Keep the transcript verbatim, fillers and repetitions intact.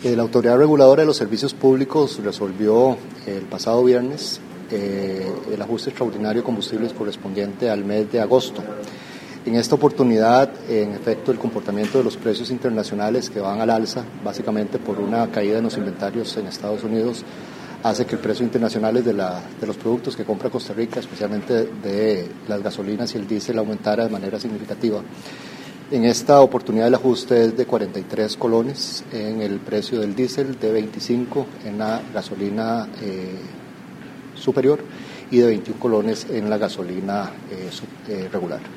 La Autoridad Reguladora de los Servicios Públicos resolvió el pasado viernes eh, el ajuste extraordinario de combustibles correspondiente al mes de agosto. En esta oportunidad, en efecto, el comportamiento de los precios internacionales que van al alza, básicamente por una caída en los inventarios en Estados Unidos, hace que el precio internacional de, la, de los productos que compra Costa Rica, especialmente de las gasolinas y el diésel, aumentara de manera significativa. En esta oportunidad el ajuste es de cuarenta y tres colones en el precio del diésel, de veinticinco en la gasolina eh, superior y de veintiún colones en la gasolina eh, sub, eh, regular.